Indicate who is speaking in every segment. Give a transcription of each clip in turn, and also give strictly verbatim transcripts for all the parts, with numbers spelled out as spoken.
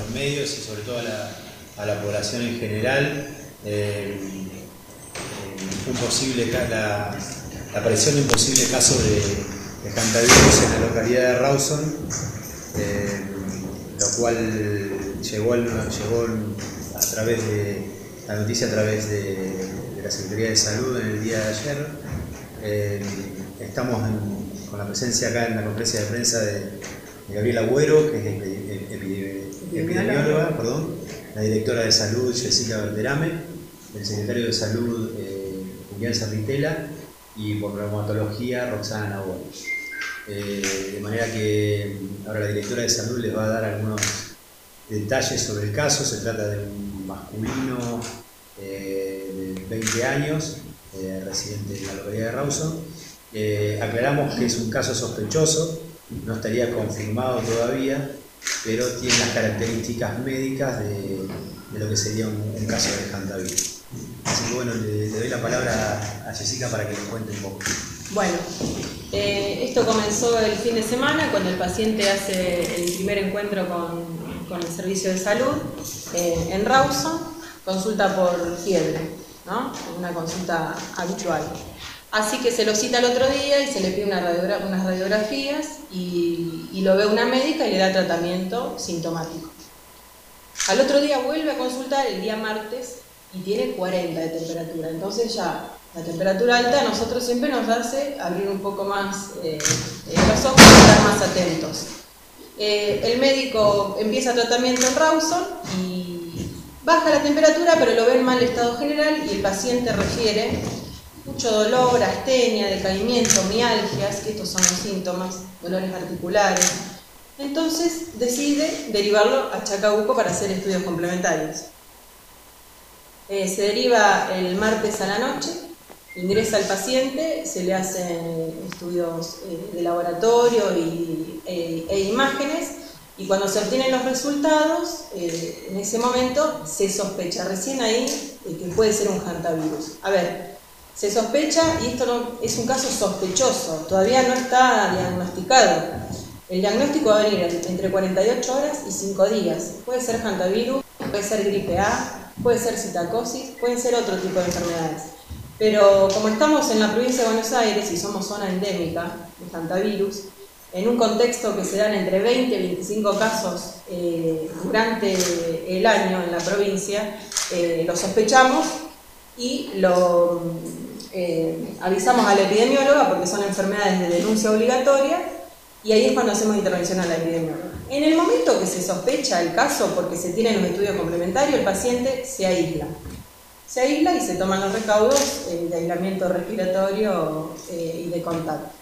Speaker 1: los medios y sobre todo a la, a la población en general eh, un posible, la, la aparición de un posible caso de, de hantavirus en la localidad de Rawson, eh, lo cual llegó, al, llegó a través de la noticia a través de, de la Secretaría de Salud en el día de ayer. Eh, estamos en, con la presencia acá en la conferencia de prensa de, de Gabriela Agüero, que es epidemióloga, perdón, la directora de salud Jessica Valderame, el secretario de salud eh, Julián Cerritela y por reumatología Roxana Nahuel. Eh, de manera que ahora la directora de salud les va a dar algunos detalles sobre el caso. Se trata de un masculino eh, de veinte años, eh, residente en la localidad de Rawson. Eh, aclaramos que es un caso sospechoso, no estaría confirmado todavía, pero tiene las características médicas de, de lo que sería un, un caso de hantavirus. Así que bueno, le, le doy la palabra a Jessica para que nos cuente un poco.
Speaker 2: Bueno, eh, esto comenzó el fin de semana cuando el paciente hace el primer encuentro con, con el servicio de salud eh, en Rawson, consulta por fiebre, ¿no? Una consulta habitual. Así que se lo cita el otro día y se le pide una radiogra unas radiografías y, y lo ve una médica y le da tratamiento sintomático. Al otro día vuelve a consultar el día martes y tiene cuarenta de temperatura. Entonces ya la temperatura alta a nosotros siempre nos hace abrir un poco más eh, los ojos y estar más atentos. Eh, el médico empieza tratamiento en Rawson y baja la temperatura, pero lo ve en mal estado general y el paciente refiere mucho dolor, astenia, decaimiento, mialgias, que estos son los síntomas, dolores articulares. Entonces decide derivarlo a Chacabuco para hacer estudios complementarios. Eh, se deriva el martes a la noche, ingresa el paciente, se le hacen estudios eh, de laboratorio y, eh, e imágenes, y cuando se obtienen los resultados, eh, en ese momento se sospecha recién ahí eh, que puede ser un hantavirus. A ver, se sospecha, y esto no, es un caso sospechoso, todavía no está diagnosticado. El diagnóstico va a venir entre cuarenta y ocho horas y cinco días. Puede ser hantavirus, puede ser gripe A, puede ser citacosis, pueden ser otro tipo de enfermedades. Pero como estamos en la provincia de Buenos Aires y somos zona endémica de hantavirus, en un contexto que se dan entre veinte y veinticinco casos eh, durante el año en la provincia, eh, lo sospechamos y lo eh, avisamos a la epidemióloga porque son enfermedades de denuncia obligatoria y ahí es cuando hacemos intervención a la epidemióloga. En el momento que se sospecha el caso, porque se tienen los estudios complementarios, el paciente se aísla. Se aísla y se toman los recaudos eh, de aislamiento respiratorio eh, y de contacto.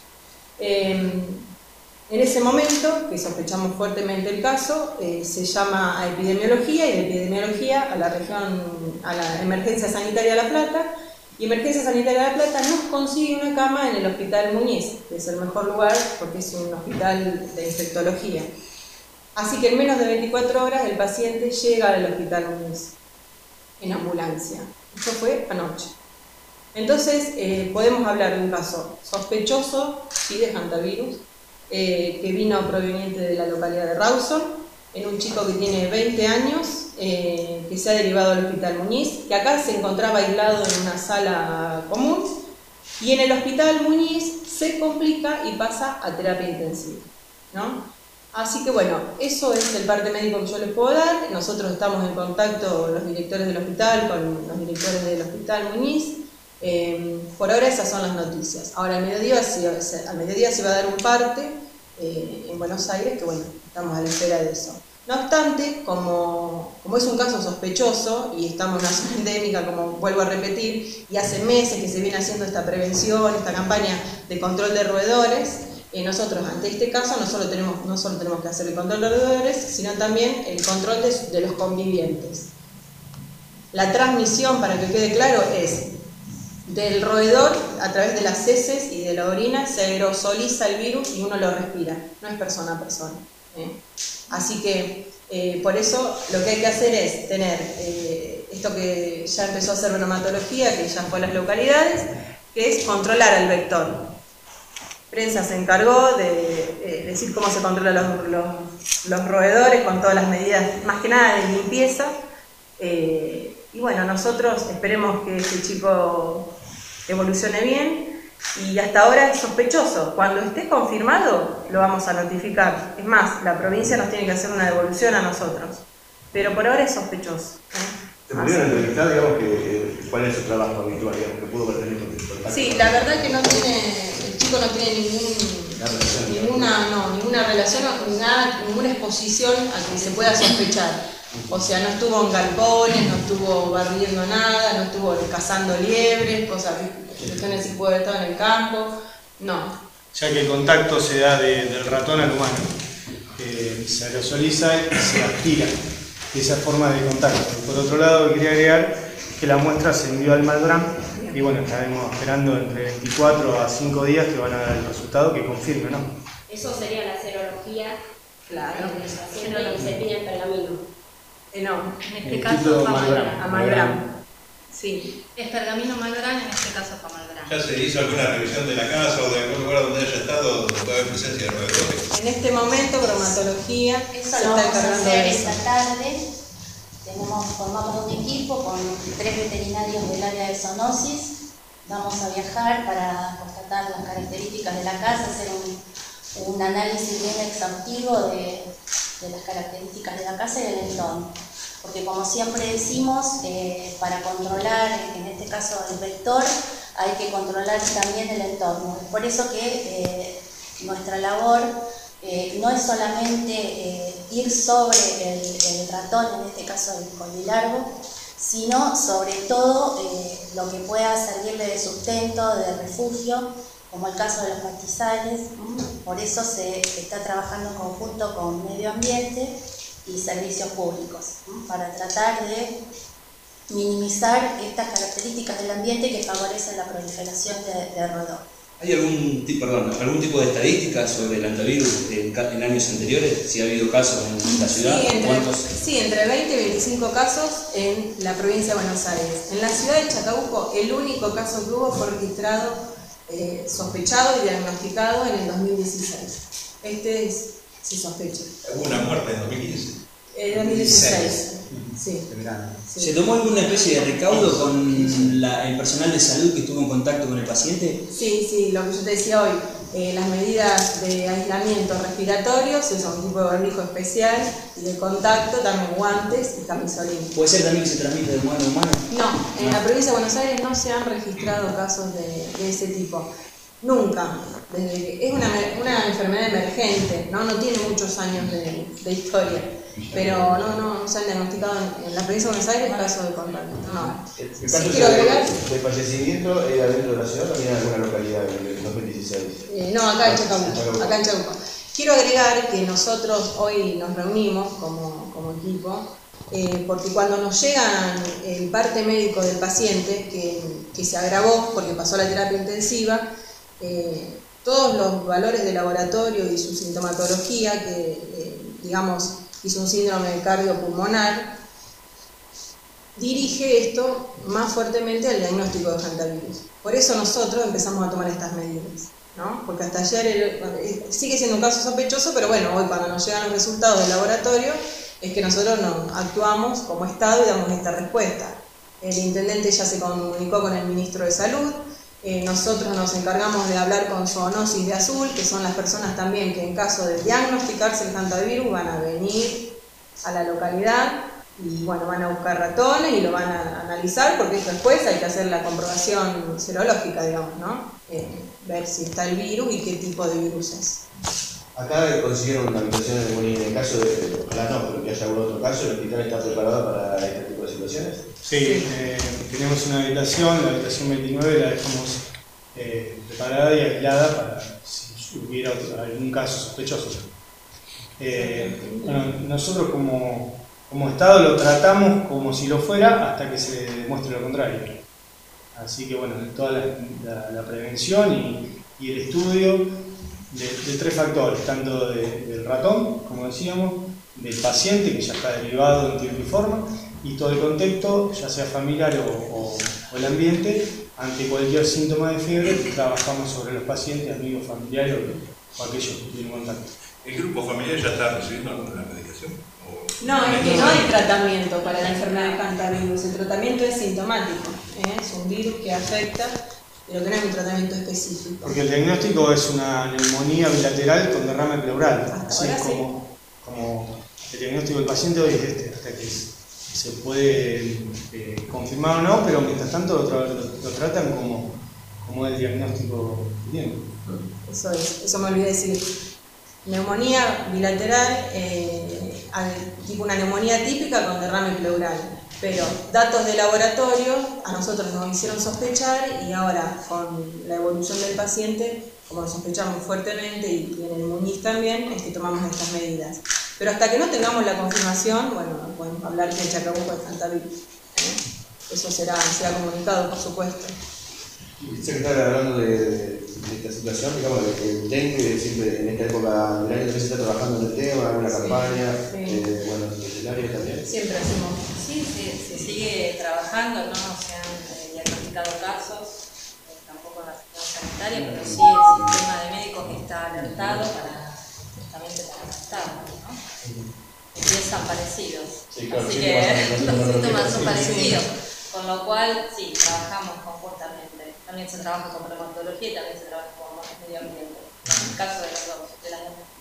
Speaker 2: Eh, en ese momento, que sospechamos fuertemente el caso, eh, se llama a epidemiología y de epidemiología a la región, a la Emergencia Sanitaria de La Plata, y Emergencia Sanitaria de La Plata nos consigue una cama en el Hospital Muñiz, que es el mejor lugar porque es un hospital de infectología. Así que en menos de veinticuatro horas el paciente llega al Hospital Muñiz en ambulancia. Esto fue anoche. Entonces eh, podemos hablar de un caso sospechoso, sí, de hantavirus, eh, que vino proveniente de la localidad de Rawson, en un chico que tiene veinte años, eh, que se ha derivado al Hospital Muñiz, que acá se encontraba aislado en una sala común, y en el Hospital Muñiz se complica y pasa a terapia intensiva, ¿no? Así que bueno, eso es el parte médico que yo les puedo dar. Nosotros estamos en contacto, los directores del hospital, con los directores del Hospital Muñiz. Eh, por ahora esas son las noticias. Ahora al mediodía, sí, al mediodía se va a dar un parte eh, en Buenos Aires, que bueno, estamos a la espera de eso. No obstante, como, como es un caso sospechoso y estamos en una zona endémica, como vuelvo a repetir, y hace meses que se viene haciendo esta prevención, esta campaña de control de roedores, eh, nosotros ante este caso no solo, tenemos, no solo tenemos que hacer el control de roedores, sino también el control de, de los convivientes. La transmisión, para que quede claro, es del roedor a través de las heces y de la orina, se aerosoliza el virus y uno lo respira, no es persona a persona. ¿eh? Así que eh, por eso lo que hay que hacer es tener eh, esto que ya empezó a hacer reumatología, que ya fue a las localidades, que es controlar al vector. Prensa se encargó de eh, decir cómo se controlan los, los, los roedores con todas las medidas, más que nada de limpieza. Eh, y bueno, nosotros esperemos que este chico evolucione bien y hasta ahora es sospechoso. Cuando esté confirmado lo vamos a notificar. Es más, la provincia nos tiene que hacer una devolución a nosotros, pero por ahora es sospechoso, ¿eh?
Speaker 3: ¿Te pudieron entrevistar, digamos, que, cuál es su trabajo habitual, digamos, que pudo tener contacto?
Speaker 2: Sí, la verdad que no tiene, el chico no tiene ningún, ninguna, no, ninguna relación, ni nada, ninguna exposición a que se pueda sospechar. O sea, no estuvo en galpones, no estuvo barriendo nada, no estuvo cazando liebres, cosas que cuestiones si puede estar en el campo, no.
Speaker 4: Ya que el contacto se da de, del ratón al humano, eh, se aerosoliza y se aspira. Esa forma de contacto. Por otro lado, quería agregar que la muestra se envió al Malbrán y bueno, estaremos esperando entre veinticuatro a cinco días que van a dar el resultado que confirme, ¿no?
Speaker 5: Eso sería la serología.
Speaker 2: Claro.
Speaker 5: Y se pide en pergamino.
Speaker 2: Eh, no,
Speaker 6: en este caso fue Malbrán.
Speaker 2: A Malbrán. Sí.
Speaker 6: Es pergamino Malbrán, en este caso fue Malbrán.
Speaker 7: ¿Ya se hizo alguna revisión de la casa o de algún lugar donde haya estado, donde pueda haber presencia de roedores?
Speaker 2: En este momento, bromatología
Speaker 5: Eso
Speaker 2: se
Speaker 5: lo
Speaker 2: está
Speaker 5: vamos a
Speaker 2: encargando
Speaker 5: hacer
Speaker 2: de eso.
Speaker 5: esta tarde. Tenemos, formamos un equipo con tres veterinarios del área de zoonosis. Vamos a viajar para constatar las características de la casa, hacer un, un análisis bien exhaustivo de, de las características de la casa y del entorno. Porque como siempre decimos, eh, para controlar, en este caso el vector, hay que controlar también el entorno. Es por eso que eh, nuestra labor eh, no es solamente eh, ir sobre el, el ratón, en este caso el colilargo, sino sobre todo eh, lo que pueda servirle de sustento, de refugio, como el caso de los pastizales. Por eso se está trabajando en conjunto con medio ambiente y servicios públicos, ¿no? Para tratar de minimizar estas características del ambiente que favorecen la proliferación de, de roedores.
Speaker 8: ¿Hay algún, perdón, algún tipo de estadística sobre el hantavirus en, en años anteriores? Si ha habido casos en la ciudad,
Speaker 2: sí, entre,
Speaker 8: ¿cuántos?
Speaker 2: Sí, entre veinte y veinticinco casos en la provincia de Buenos Aires. En la ciudad de Chacabuco, el único caso que hubo fue registrado, eh, sospechado y diagnosticado en el dos mil dieciséis. Este es, se sospecha.
Speaker 7: ¿Hubo una muerte en dos mil quince?
Speaker 2: Eh, dos mil dieciséis. Sí.
Speaker 8: Sí. ¿Se tomó alguna especie de recaudo con la, el personal de salud que estuvo en contacto con el paciente?
Speaker 2: Sí, sí, lo que yo te decía hoy, eh, las medidas de aislamiento respiratorio, se usa un tipo de barbijo especial y de contacto, también guantes y camisolín.
Speaker 8: ¿Puede ser también que se transmite de humano a humano?
Speaker 2: No, en
Speaker 8: no.
Speaker 2: la provincia de Buenos Aires no se han registrado casos de, de ese tipo. Nunca. Desde que es una, una enfermedad emergente, ¿no? No tiene muchos años de, de historia. Pero no, no, no se han diagnosticado en, en la provincia de Buenos Aires casos de contacto. No.
Speaker 3: ¿El
Speaker 2: Sí,
Speaker 3: caso
Speaker 2: quiero
Speaker 3: de,
Speaker 2: agregar.
Speaker 3: de fallecimiento era dentro de la ciudad o también en alguna localidad en el dos mil dieciséis?
Speaker 2: Eh, no, acá en Chacabuco. Acá en Chacabuco. Quiero agregar que nosotros hoy nos reunimos como, como equipo, eh, porque cuando nos llega el parte médico del paciente, que, que se agravó porque pasó la terapia intensiva, eh, todos los valores de laboratorio y su sintomatología, que eh, digamos hizo un síndrome cardiopulmonar, dirige esto más fuertemente al diagnóstico de hantavirus. Por eso nosotros empezamos a tomar estas medidas, ¿no? Porque hasta ayer el, sigue siendo un caso sospechoso, pero bueno, hoy cuando nos llegan los resultados del laboratorio es que nosotros nos actuamos como Estado y damos esta respuesta. El intendente ya se comunicó con el ministro de Salud. Eh, nosotros nos encargamos de hablar con Zoonosis de Azul, que son las personas también que en caso de diagnosticarse el hantavirus van a venir a la localidad y bueno, van a buscar ratones y lo van a analizar, porque después hay que hacer la comprobación serológica, digamos, ¿no? Eh, ver si está el virus y qué tipo de virus es.
Speaker 3: Acá consiguieron una habitación en Molina. En el caso de, ojalá no, pero que haya algún otro caso, ¿el hospital está preparado para este tipo de situaciones?
Speaker 4: Sí, eh, tenemos una habitación, la habitación veintinueve la dejamos eh, preparada y aislada para si hubiera otro, algún caso sospechoso. Eh, bueno, nosotros como, como Estado lo tratamos como si lo fuera hasta que se demuestre lo contrario. Así que bueno, toda la, la, la prevención y, y el estudio de, de tres factores, tanto de, del ratón, como decíamos, del paciente que ya está derivado en tiempo y forma, y todo el contexto, ya sea familiar o, o, o el ambiente, ante cualquier síntoma de fiebre, trabajamos sobre los pacientes, amigos, familiares o, o aquellos que tienen contacto.
Speaker 7: ¿El grupo familiar ya está recibiendo la medicación? ¿O
Speaker 2: No, es que no hay tratamiento para la enfermedad de hantavirus. El tratamiento es sintomático, ¿eh? Es un virus que afecta, pero que no hay un tratamiento específico.
Speaker 4: Porque el diagnóstico es una neumonía bilateral con derrame pleural.
Speaker 2: Hasta
Speaker 4: Así
Speaker 2: ahora
Speaker 4: es como, como el diagnóstico del paciente hoy es este, hasta que se puede eh, confirmar o no, pero mientras tanto lo, tra lo, lo tratan como, como el diagnóstico que tiene.
Speaker 2: Eso es, eso me olvidé decir. Neumonía bilateral, eh, tipo una neumonía típica con derrame pleural, pero datos de laboratorio a nosotros nos hicieron sospechar y ahora con la evolución del paciente, como lo sospechamos fuertemente y en el Muñiz también, es que tomamos estas medidas. Pero hasta que no tengamos la confirmación, bueno, podemos hablar que el Chacabuco es hantavirus, ¿eh? Eso será, será comunicado, por supuesto.
Speaker 3: Secretaria, hablando de, de, de esta situación, digamos que el dengue siempre en esta época del año también se está trabajando en el tema, en una
Speaker 2: Sí,
Speaker 3: campaña,
Speaker 2: sí.
Speaker 3: Eh, bueno, en el área también.
Speaker 2: Siempre hacemos.
Speaker 6: Sí, sí, se sigue trabajando, no se han eh, diagnosticado casos, eh, tampoco en la asistencia sanitaria, pero sí el sistema de médicos está alertado para justamente para alertarnos, ¿no? Y están parecidos.
Speaker 3: Sí, claro,
Speaker 6: Así
Speaker 3: sí,
Speaker 6: que
Speaker 3: bastante,
Speaker 6: los
Speaker 3: bastante,
Speaker 6: síntomas son
Speaker 3: sí,
Speaker 6: parecidos. Con lo cual, sí, trabajamos conjuntamente. También se trabaja con reumatología y también se trabaja con medio ambiente. En el caso de los dos, de las dos.